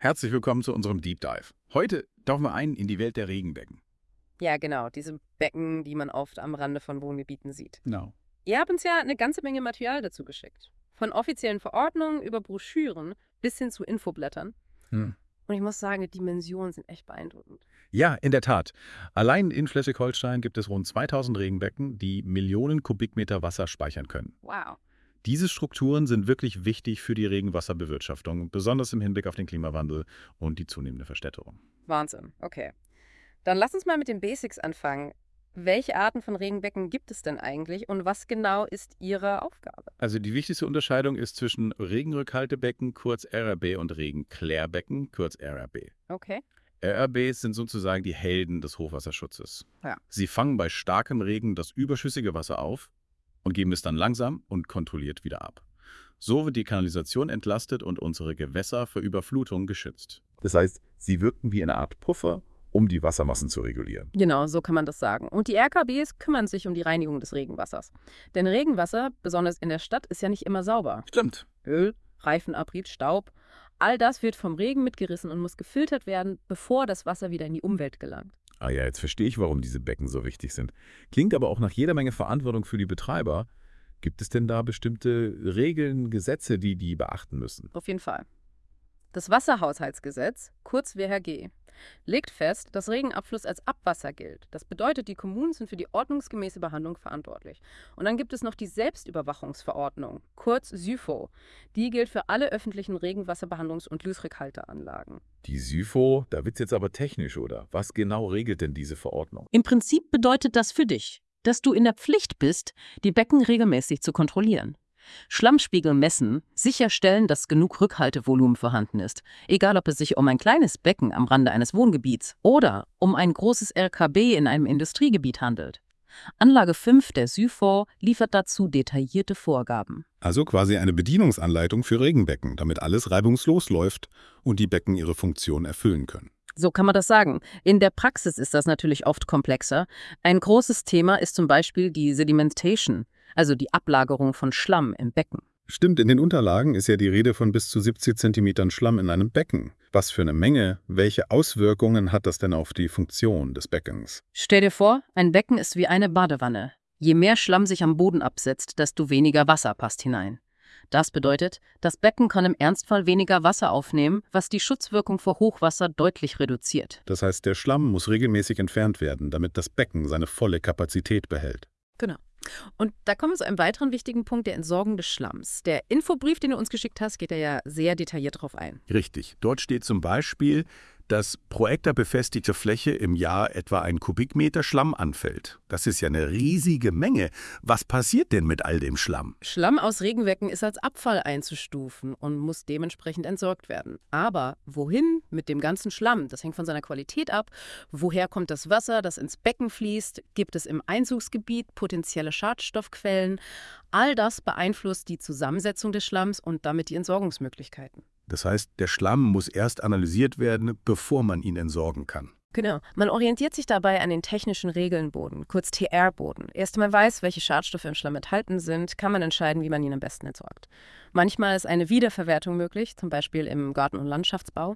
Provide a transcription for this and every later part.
Herzlich willkommen zu unserem Deep Dive. Heute tauchen wir ein in die Welt der Regenbecken. Ja, genau, diese Becken, die man oft am Rande von Wohngebieten sieht. Genau. Ihr habt uns ja eine ganze Menge Material dazu geschickt. Von offiziellen Verordnungen über Broschüren bis hin zu Infoblättern. Hm. Und ich muss sagen, die Dimensionen sind echt beeindruckend. Ja, in der Tat. Allein in Schleswig-Holstein gibt es rund 2000 Regenbecken, die Millionen Kubikmeter Wasser speichern können. Wow. Diese Strukturen sind wirklich wichtig für die Regenwasserbewirtschaftung, besonders im Hinblick auf den Klimawandel und die zunehmende Verstädterung. Wahnsinn. Okay. Dann lass uns mal mit den Basics anfangen. Welche Arten von Regenbecken gibt es denn eigentlich und was genau ist ihre Aufgabe? Also die wichtigste Unterscheidung ist zwischen Regenrückhaltebecken, kurz RRB, und Regenklärbecken, kurz RRB. Okay. RRBs sind sozusagen die Helden des Hochwasserschutzes. Ja. Sie fangen bei starkem Regen das überschüssige Wasser auf und geben es dann langsam und kontrolliert wieder ab. So wird die Kanalisation entlastet und unsere Gewässer vor Überflutung geschützt. Das heißt, sie wirken wie eine Art Puffer, um die Wassermassen zu regulieren. Genau, so kann man das sagen. Und die RKBs kümmern sich um die Reinigung des Regenwassers. Denn Regenwasser, besonders in der Stadt, ist ja nicht immer sauber. Stimmt. Öl, Reifenabrieb, Staub, all das wird vom Regen mitgerissen und muss gefiltert werden, bevor das Wasser wieder in die Umwelt gelangt. Ah ja, jetzt verstehe ich, warum diese Becken so wichtig sind. Klingt aber auch nach jeder Menge Verantwortung für die Betreiber. Gibt es denn da bestimmte Regeln, Gesetze, die beachten müssen? Auf jeden Fall. Das Wasserhaushaltsgesetz, kurz WHG, legt fest, dass Regenabfluss als Abwasser gilt. Das bedeutet, die Kommunen sind für die ordnungsgemäße Behandlung verantwortlich. Und dann gibt es noch die Selbstüberwachungsverordnung, kurz SÜFO. Die gilt für alle öffentlichen Regenwasserbehandlungs- und Lösrückhalteanlagen. Die SÜFO, da wird's jetzt aber technisch, oder? Was genau regelt denn diese Verordnung? Im Prinzip bedeutet das für dich, dass du in der Pflicht bist, die Becken regelmäßig zu kontrollieren. Schlammspiegel messen, sicherstellen, dass genug Rückhaltevolumen vorhanden ist, egal ob es sich um ein kleines Becken am Rande eines Wohngebiets oder um ein großes RKB in einem Industriegebiet handelt. Anlage 5 der SÜFO liefert dazu detaillierte Vorgaben. Also quasi eine Bedienungsanleitung für Regenbecken, damit alles reibungslos läuft und die Becken ihre Funktion erfüllen können. So kann man das sagen. In der Praxis ist das natürlich oft komplexer. Ein großes Thema ist zum Beispiel die Sedimentation, also die Ablagerung von Schlamm im Becken. Stimmt, in den Unterlagen ist ja die Rede von bis zu 70 Zentimetern Schlamm in einem Becken. Was für eine Menge, welche Auswirkungen hat das denn auf die Funktion des Beckens? Stell dir vor, ein Becken ist wie eine Badewanne. Je mehr Schlamm sich am Boden absetzt, desto weniger Wasser passt hinein. Das bedeutet, das Becken kann im Ernstfall weniger Wasser aufnehmen, was die Schutzwirkung vor Hochwasser deutlich reduziert. Das heißt, der Schlamm muss regelmäßig entfernt werden, damit das Becken seine volle Kapazität behält. Genau. Und da kommen wir zu einem weiteren wichtigen Punkt, der Entsorgung des Schlamms. Der Infobrief, den du uns geschickt hast, geht da ja sehr detailliert drauf ein. Richtig. Dort steht zum Beispiel, dass pro Hektar befestigte Fläche im Jahr etwa ein Kubikmeter Schlamm anfällt. Das ist ja eine riesige Menge. Was passiert denn mit all dem Schlamm? Schlamm aus Regenbecken ist als Abfall einzustufen und muss dementsprechend entsorgt werden. Aber wohin mit dem ganzen Schlamm? Das hängt von seiner Qualität ab. Woher kommt das Wasser, das ins Becken fließt? Gibt es im Einzugsgebiet potenzielle Schadstoffquellen? All das beeinflusst die Zusammensetzung des Schlamms und damit die Entsorgungsmöglichkeiten. Das heißt, der Schlamm muss erst analysiert werden, bevor man ihn entsorgen kann. Genau. Man orientiert sich dabei an den technischen Regelnboden, kurz TR-Boden. Erst wenn man weiß, welche Schadstoffe im Schlamm enthalten sind, kann man entscheiden, wie man ihn am besten entsorgt. Manchmal ist eine Wiederverwertung möglich, zum Beispiel im Garten- und Landschaftsbau.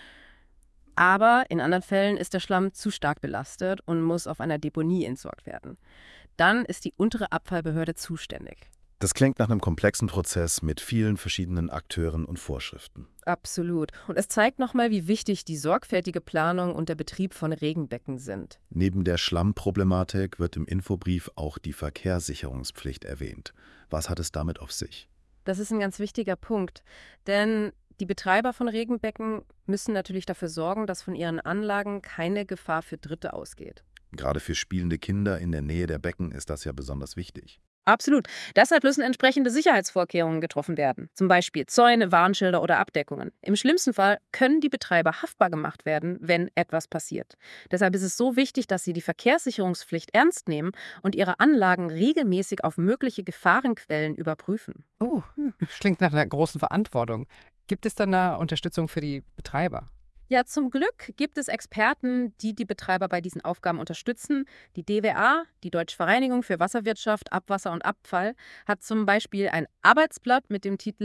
Aber in anderen Fällen ist der Schlamm zu stark belastet und muss auf einer Deponie entsorgt werden. Dann ist die untere Abfallbehörde zuständig. Das klingt nach einem komplexen Prozess mit vielen verschiedenen Akteuren und Vorschriften. Absolut. Und es zeigt nochmal, wie wichtig die sorgfältige Planung und der Betrieb von Regenbecken sind. Neben der Schlammproblematik wird im Infobrief auch die Verkehrssicherungspflicht erwähnt. Was hat es damit auf sich? Das ist ein ganz wichtiger Punkt, denn die Betreiber von Regenbecken müssen natürlich dafür sorgen, dass von ihren Anlagen keine Gefahr für Dritte ausgeht. Gerade für spielende Kinder in der Nähe der Becken ist das ja besonders wichtig. Absolut. Deshalb müssen entsprechende Sicherheitsvorkehrungen getroffen werden. Zum Beispiel Zäune, Warnschilder oder Abdeckungen. Im schlimmsten Fall können die Betreiber haftbar gemacht werden, wenn etwas passiert. Deshalb ist es so wichtig, dass sie die Verkehrssicherungspflicht ernst nehmen und ihre Anlagen regelmäßig auf mögliche Gefahrenquellen überprüfen. Klingt nach einer großen Verantwortung. Gibt es dann eine Unterstützung für die Betreiber? Ja, zum Glück gibt es Experten, die die Betreiber bei diesen Aufgaben unterstützen. Die DWA, die Deutsche Vereinigung für Wasserwirtschaft, Abwasser und Abfall, hat zum Beispiel ein Arbeitsblatt mit dem Titel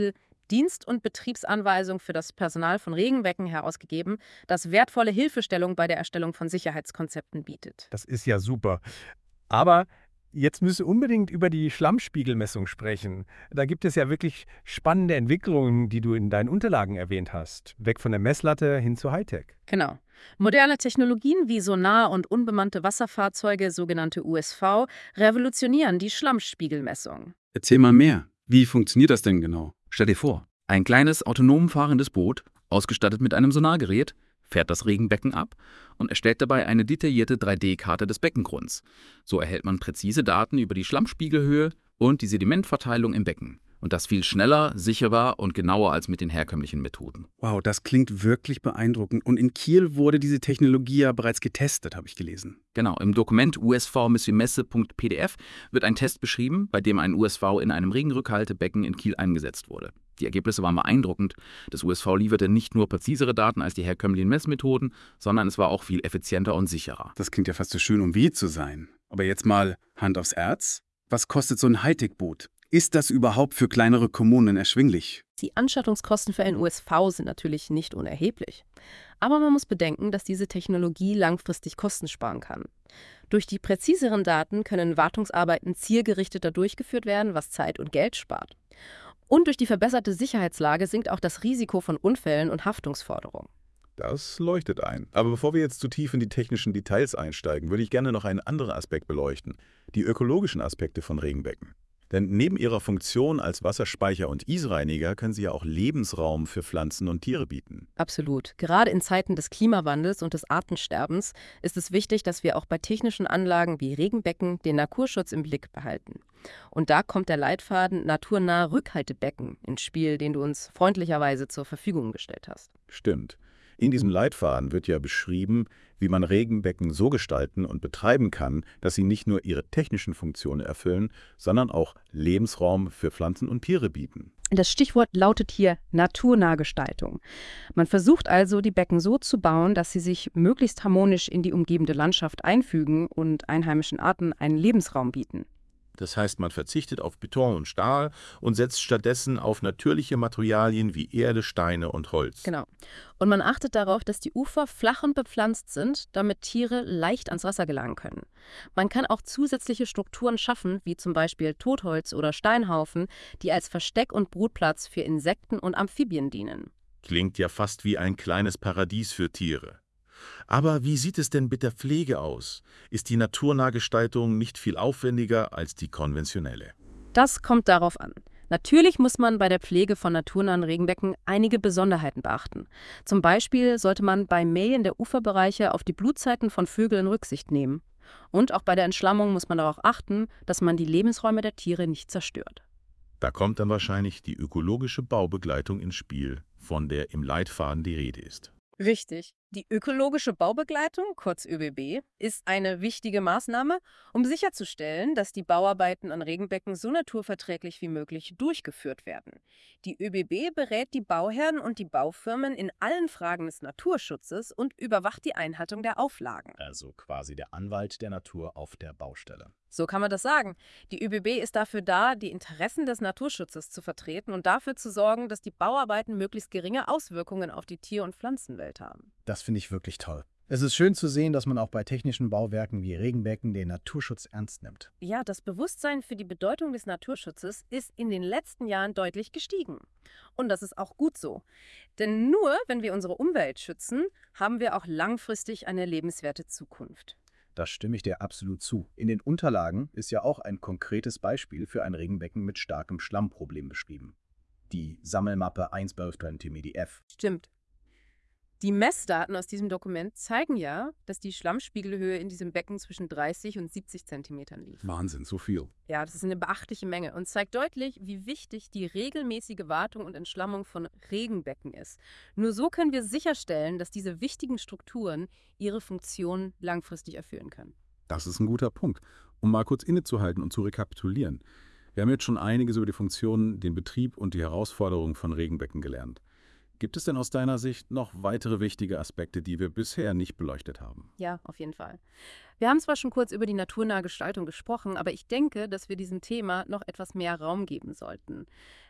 Dienst- und Betriebsanweisung für das Personal von Regenbecken herausgegeben, das wertvolle Hilfestellung bei der Erstellung von Sicherheitskonzepten bietet. Das ist ja super. Aber jetzt müssen wir unbedingt über die Schlammspiegelmessung sprechen. Da gibt es ja wirklich spannende Entwicklungen, die du in deinen Unterlagen erwähnt hast. Weg von der Messlatte hin zu Hightech. Genau. Moderne Technologien wie Sonar- und unbemannte Wasserfahrzeuge, sogenannte USV, revolutionieren die Schlammspiegelmessung. Erzähl mal mehr. Wie funktioniert das denn genau? Stell dir vor, ein kleines autonom fahrendes Boot, ausgestattet mit einem Sonargerät, fährt das Regenbecken ab und erstellt dabei eine detaillierte 3D-Karte des Beckengrunds. So erhält man präzise Daten über die Schlammspiegelhöhe und die Sedimentverteilung im Becken. Und das viel schneller, sicherer und genauer als mit den herkömmlichen Methoden. Wow, das klingt wirklich beeindruckend. Und in Kiel wurde diese Technologie ja bereits getestet, habe ich gelesen. Genau, im Dokument usv-messe.pdf wird ein Test beschrieben, bei dem ein USV in einem Regenrückhaltebecken in Kiel eingesetzt wurde. Die Ergebnisse waren beeindruckend. Das USV lieferte nicht nur präzisere Daten als die herkömmlichen Messmethoden, sondern es war auch viel effizienter und sicherer. Das klingt ja fast so schön, um weh zu sein. Aber jetzt mal Hand aufs Herz. Was kostet so ein Hightech-Boot? Ist das überhaupt für kleinere Kommunen erschwinglich? Die Anschaffungskosten für ein USV sind natürlich nicht unerheblich. Aber man muss bedenken, dass diese Technologie langfristig Kosten sparen kann. Durch die präziseren Daten können Wartungsarbeiten zielgerichteter durchgeführt werden, was Zeit und Geld spart. Und durch die verbesserte Sicherheitslage sinkt auch das Risiko von Unfällen und Haftungsforderungen. Das leuchtet ein. Aber bevor wir jetzt zu tief in die technischen Details einsteigen, würde ich gerne noch einen anderen Aspekt beleuchten. Die ökologischen Aspekte von Regenbecken. Denn neben ihrer Funktion als Wasserspeicher und Isreiniger können sie ja auch Lebensraum für Pflanzen und Tiere bieten. Absolut. Gerade in Zeiten des Klimawandels und des Artensterbens ist es wichtig, dass wir auch bei technischen Anlagen wie Regenbecken den Naturschutz im Blick behalten. Und da kommt der Leitfaden Naturnahe Rückhaltebecken ins Spiel, den du uns freundlicherweise zur Verfügung gestellt hast. Stimmt. In diesem Leitfaden wird ja beschrieben, wie man Regenbecken so gestalten und betreiben kann, dass sie nicht nur ihre technischen Funktionen erfüllen, sondern auch Lebensraum für Pflanzen und Tiere bieten. Das Stichwort lautet hier naturnahe Gestaltung. Man versucht also, die Becken so zu bauen, dass sie sich möglichst harmonisch in die umgebende Landschaft einfügen und einheimischen Arten einen Lebensraum bieten. Das heißt, man verzichtet auf Beton und Stahl und setzt stattdessen auf natürliche Materialien wie Erde, Steine und Holz. Genau. Und man achtet darauf, dass die Ufer flach und bepflanzt sind, damit Tiere leicht ans Wasser gelangen können. Man kann auch zusätzliche Strukturen schaffen, wie zum Beispiel Totholz oder Steinhaufen, die als Versteck und Brutplatz für Insekten und Amphibien dienen. Klingt ja fast wie ein kleines Paradies für Tiere. Aber wie sieht es denn mit der Pflege aus? Ist die Naturnahgestaltung nicht viel aufwendiger als die konventionelle? Das kommt darauf an. Natürlich muss man bei der Pflege von naturnahen Regenbecken einige Besonderheiten beachten. Zum Beispiel sollte man beim Mähen der Uferbereiche auf die Brutzeiten von Vögeln Rücksicht nehmen. Und auch bei der Entschlammung muss man darauf achten, dass man die Lebensräume der Tiere nicht zerstört. Da kommt dann wahrscheinlich die ökologische Baubegleitung ins Spiel, von der im Leitfaden die Rede ist. Richtig. Die ökologische Baubegleitung, kurz ÖBB, ist eine wichtige Maßnahme, um sicherzustellen, dass die Bauarbeiten an Regenbecken so naturverträglich wie möglich durchgeführt werden. Die ÖBB berät die Bauherren und die Baufirmen in allen Fragen des Naturschutzes und überwacht die Einhaltung der Auflagen. Also quasi der Anwalt der Natur auf der Baustelle. So kann man das sagen. Die ÖBB ist dafür da, die Interessen des Naturschutzes zu vertreten und dafür zu sorgen, dass die Bauarbeiten möglichst geringe Auswirkungen auf die Tier- und Pflanzenwelt haben. Das finde ich wirklich toll. Es ist schön zu sehen, dass man auch bei technischen Bauwerken wie Regenbecken den Naturschutz ernst nimmt. Ja, das Bewusstsein für die Bedeutung des Naturschutzes ist in den letzten Jahren deutlich gestiegen. Und das ist auch gut so. Denn nur wenn wir unsere Umwelt schützen, haben wir auch langfristig eine lebenswerte Zukunft. Da stimme ich dir absolut zu. In den Unterlagen ist ja auch ein konkretes Beispiel für ein Regenbecken mit starkem Schlammproblem beschrieben. Die Sammelmappe 1/1220 Stimmt. Die Messdaten aus diesem Dokument zeigen ja, dass die Schlammspiegelhöhe in diesem Becken zwischen 30 und 70 Zentimetern liegt. Wahnsinn, so viel. Ja, das ist eine beachtliche Menge und zeigt deutlich, wie wichtig die regelmäßige Wartung und Entschlammung von Regenbecken ist. Nur so können wir sicherstellen, dass diese wichtigen Strukturen ihre Funktion langfristig erfüllen können. Das ist ein guter Punkt. Um mal kurz innezuhalten und zu rekapitulieren. Wir haben jetzt schon einiges über die Funktionen, den Betrieb und die Herausforderungen von Regenbecken gelernt. Gibt es denn aus deiner Sicht noch weitere wichtige Aspekte, die wir bisher nicht beleuchtet haben? Ja, auf jeden Fall. Wir haben zwar schon kurz über die naturnahe Gestaltung gesprochen, aber ich denke, dass wir diesem Thema noch etwas mehr Raum geben sollten.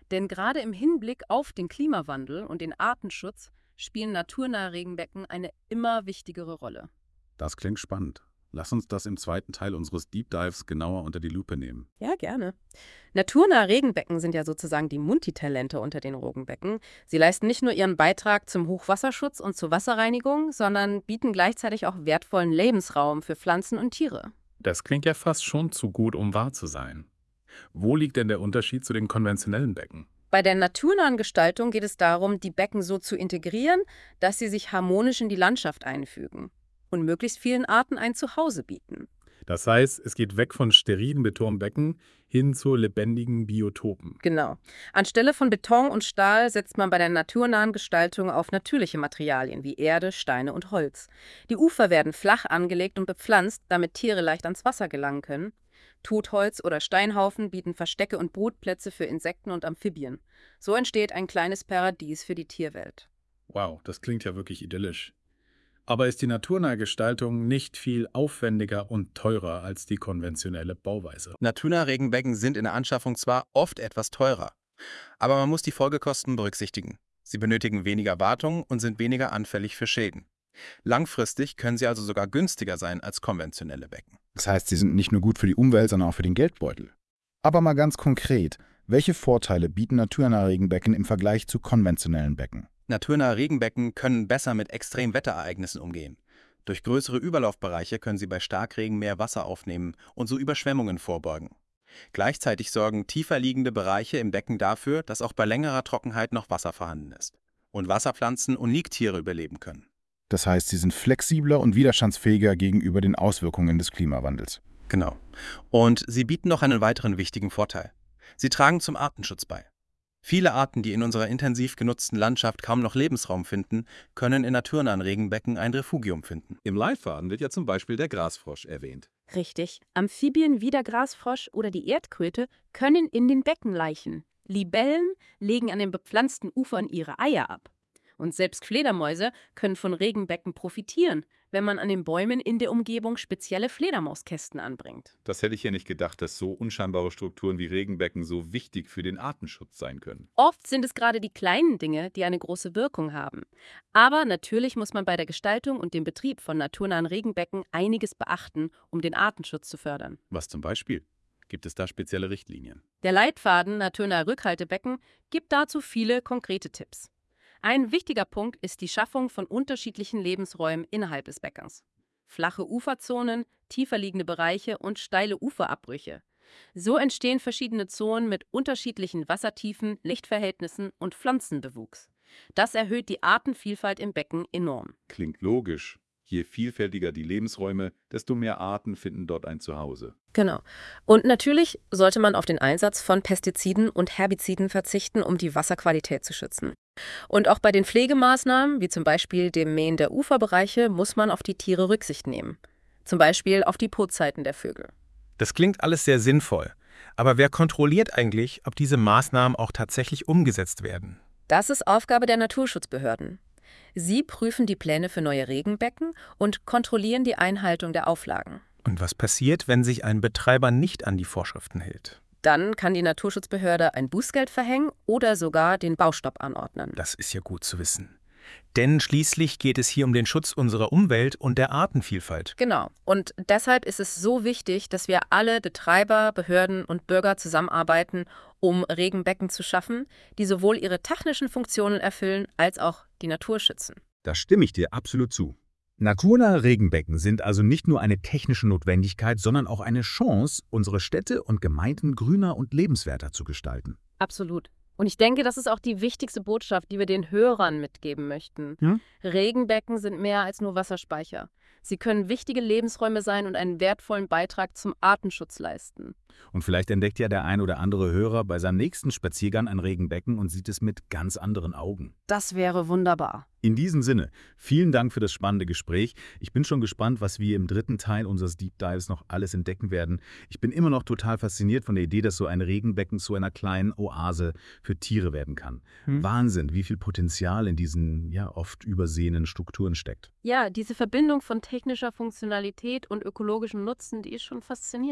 Denn gerade im Hinblick auf den Klimawandel und den Artenschutz spielen naturnahe Regenbecken eine immer wichtigere Rolle. Das klingt spannend. Lass uns das im zweiten Teil unseres Deep Dives genauer unter die Lupe nehmen. Ja, gerne. Naturnahe Regenbecken sind ja sozusagen die Multitalente unter den Regenbecken. Sie leisten nicht nur ihren Beitrag zum Hochwasserschutz und zur Wasserreinigung, sondern bieten gleichzeitig auch wertvollen Lebensraum für Pflanzen und Tiere. Das klingt ja fast schon zu gut, um wahr zu sein. Wo liegt denn der Unterschied zu den konventionellen Becken? Bei der naturnahen Gestaltung geht es darum, die Becken so zu integrieren, dass sie sich harmonisch in die Landschaft einfügen und möglichst vielen Arten ein Zuhause bieten. Das heißt, es geht weg von sterilen Betonbecken hin zu lebendigen Biotopen. Genau. Anstelle von Beton und Stahl setzt man bei der naturnahen Gestaltung auf natürliche Materialien wie Erde, Steine und Holz. Die Ufer werden flach angelegt und bepflanzt, damit Tiere leicht ans Wasser gelangen können. Totholz oder Steinhaufen bieten Verstecke und Brutplätze für Insekten und Amphibien. So entsteht ein kleines Paradies für die Tierwelt. Wow, das klingt ja wirklich idyllisch. Aber ist die naturnahe Gestaltung nicht viel aufwendiger und teurer als die konventionelle Bauweise? Naturnahe Regenbecken sind in der Anschaffung zwar oft etwas teurer, aber man muss die Folgekosten berücksichtigen. Sie benötigen weniger Wartung und sind weniger anfällig für Schäden. Langfristig können sie also sogar günstiger sein als konventionelle Becken. Das heißt, sie sind nicht nur gut für die Umwelt, sondern auch für den Geldbeutel. Aber mal ganz konkret, welche Vorteile bieten naturnahe Regenbecken im Vergleich zu konventionellen Becken? Naturnahe Regenbecken können besser mit Extremwetterereignissen umgehen. Durch größere Überlaufbereiche können sie bei Starkregen mehr Wasser aufnehmen und so Überschwemmungen vorbeugen. Gleichzeitig sorgen tiefer liegende Bereiche im Becken dafür, dass auch bei längerer Trockenheit noch Wasser vorhanden ist und Wasserpflanzen und Liegtiere überleben können. Das heißt, sie sind flexibler und widerstandsfähiger gegenüber den Auswirkungen des Klimawandels. Genau. Und sie bieten noch einen weiteren wichtigen Vorteil. Sie tragen zum Artenschutz bei. Viele Arten, die in unserer intensiv genutzten Landschaft kaum noch Lebensraum finden, können in naturnahen Regenbecken ein Refugium finden. Im Leitfaden wird ja zum Beispiel der Grasfrosch erwähnt. Richtig. Amphibien wie der Grasfrosch oder die Erdkröte können in den Becken laichen. Libellen legen an den bepflanzten Ufern ihre Eier ab. Und selbst Fledermäuse können von Regenbecken profitieren, wenn man an den Bäumen in der Umgebung spezielle Fledermauskästen anbringt. Das hätte ich ja nicht gedacht, dass so unscheinbare Strukturen wie Regenbecken so wichtig für den Artenschutz sein können. Oft sind es gerade die kleinen Dinge, die eine große Wirkung haben. Aber natürlich muss man bei der Gestaltung und dem Betrieb von naturnahen Regenbecken einiges beachten, um den Artenschutz zu fördern. Was zum Beispiel? Gibt es da spezielle Richtlinien? Der Leitfaden Naturnahe Rückhaltebecken gibt dazu viele konkrete Tipps. Ein wichtiger Punkt ist die Schaffung von unterschiedlichen Lebensräumen innerhalb des Beckens. Flache Uferzonen, tiefer liegende Bereiche und steile Uferabbrüche. So entstehen verschiedene Zonen mit unterschiedlichen Wassertiefen, Lichtverhältnissen und Pflanzenbewuchs. Das erhöht die Artenvielfalt im Becken enorm. Klingt logisch. Je vielfältiger die Lebensräume, desto mehr Arten finden dort ein Zuhause. Genau. Und natürlich sollte man auf den Einsatz von Pestiziden und Herbiziden verzichten, um die Wasserqualität zu schützen. Und auch bei den Pflegemaßnahmen, wie zum Beispiel dem Mähen der Uferbereiche, muss man auf die Tiere Rücksicht nehmen. Zum Beispiel auf die Brutzeiten der Vögel. Das klingt alles sehr sinnvoll. Aber wer kontrolliert eigentlich, ob diese Maßnahmen auch tatsächlich umgesetzt werden? Das ist Aufgabe der Naturschutzbehörden. Sie prüfen die Pläne für neue Regenbecken und kontrollieren die Einhaltung der Auflagen. Und was passiert, wenn sich ein Betreiber nicht an die Vorschriften hält? Dann kann die Naturschutzbehörde ein Bußgeld verhängen oder sogar den Baustopp anordnen. Das ist ja gut zu wissen. Denn schließlich geht es hier um den Schutz unserer Umwelt und der Artenvielfalt. Genau. Und deshalb ist es so wichtig, dass wir alle Betreiber, Behörden und Bürger zusammenarbeiten, um Regenbecken zu schaffen, die sowohl ihre technischen Funktionen erfüllen, als auch die Natur schützen. Da stimme ich dir absolut zu. Naturnahe Regenbecken sind also nicht nur eine technische Notwendigkeit, sondern auch eine Chance, unsere Städte und Gemeinden grüner und lebenswerter zu gestalten. Absolut. Und ich denke, das ist auch die wichtigste Botschaft, die wir den Hörern mitgeben möchten. Ja? Regenbecken sind mehr als nur Wasserspeicher. Sie können wichtige Lebensräume sein und einen wertvollen Beitrag zum Artenschutz leisten. Und vielleicht entdeckt ja der ein oder andere Hörer bei seinem nächsten Spaziergang ein Regenbecken und sieht es mit ganz anderen Augen. Das wäre wunderbar. In diesem Sinne, vielen Dank für das spannende Gespräch. Ich bin schon gespannt, was wir im dritten Teil unseres Deep Dives noch alles entdecken werden. Ich bin immer noch total fasziniert von der Idee, dass so ein Regenbecken zu einer kleinen Oase für Tiere werden kann. Wahnsinn, wie viel Potenzial in diesen ja oft übersehenen Strukturen steckt. Ja, diese Verbindung von technischer Funktionalität und ökologischem Nutzen, die ist schon faszinierend.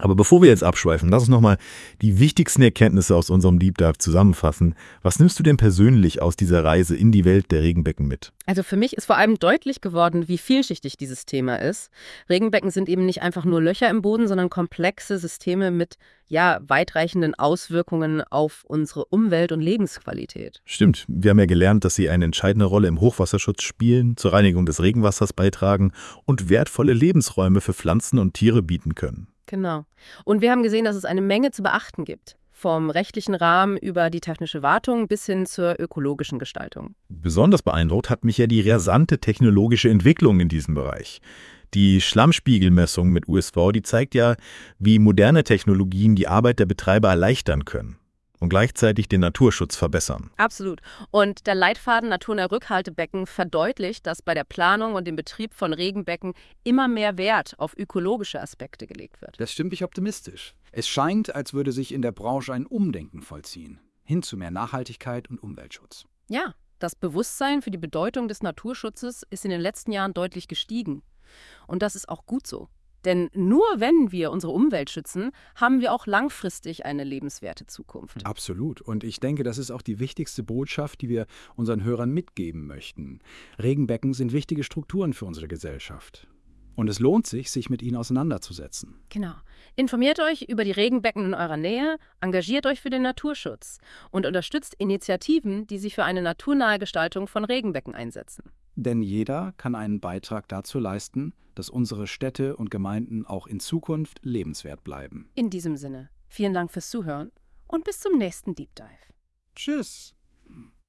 Aber bevor wir jetzt abschweifen, lass uns nochmal die wichtigsten Erkenntnisse aus unserem Deep Dive zusammenfassen. Was nimmst du denn persönlich aus dieser Reise in die Welt der Regenbecken mit? Also für mich ist vor allem deutlich geworden, wie vielschichtig dieses Thema ist. Regenbecken sind eben nicht einfach nur Löcher im Boden, sondern komplexe Systeme mit weitreichenden Auswirkungen auf unsere Umwelt und Lebensqualität. Stimmt, wir haben ja gelernt, dass sie eine entscheidende Rolle im Hochwasserschutz spielen, zur Reinigung des Regenwassers beitragen und wertvolle Lebensräume für Pflanzen und Tiere bieten können. Genau. Und wir haben gesehen, dass es eine Menge zu beachten gibt. Vom rechtlichen Rahmen über die technische Wartung bis hin zur ökologischen Gestaltung. Besonders beeindruckt hat mich ja die rasante technologische Entwicklung in diesem Bereich. Die Schlammspiegelmessung mit USV, die zeigt ja, wie moderne Technologien die Arbeit der Betreiber erleichtern können und gleichzeitig den Naturschutz verbessern. Absolut. Und der Leitfaden Naturnah Rückhaltebecken verdeutlicht, dass bei der Planung und dem Betrieb von Regenbecken immer mehr Wert auf ökologische Aspekte gelegt wird. Das stimmt mich optimistisch. Es scheint, als würde sich in der Branche ein Umdenken vollziehen, hin zu mehr Nachhaltigkeit und Umweltschutz. Ja, das Bewusstsein für die Bedeutung des Naturschutzes ist in den letzten Jahren deutlich gestiegen. Und das ist auch gut so. Denn nur wenn wir unsere Umwelt schützen, haben wir auch langfristig eine lebenswerte Zukunft. Absolut. Und ich denke, das ist auch die wichtigste Botschaft, die wir unseren Hörern mitgeben möchten. Regenbecken sind wichtige Strukturen für unsere Gesellschaft. Und es lohnt sich mit ihnen auseinanderzusetzen. Genau. Informiert euch über die Regenbecken in eurer Nähe, engagiert euch für den Naturschutz und unterstützt Initiativen, die sich für eine naturnahe Gestaltung von Regenbecken einsetzen. Denn jeder kann einen Beitrag dazu leisten, dass unsere Städte und Gemeinden auch in Zukunft lebenswert bleiben. In diesem Sinne, vielen Dank fürs Zuhören und bis zum nächsten Deep Dive. Tschüss!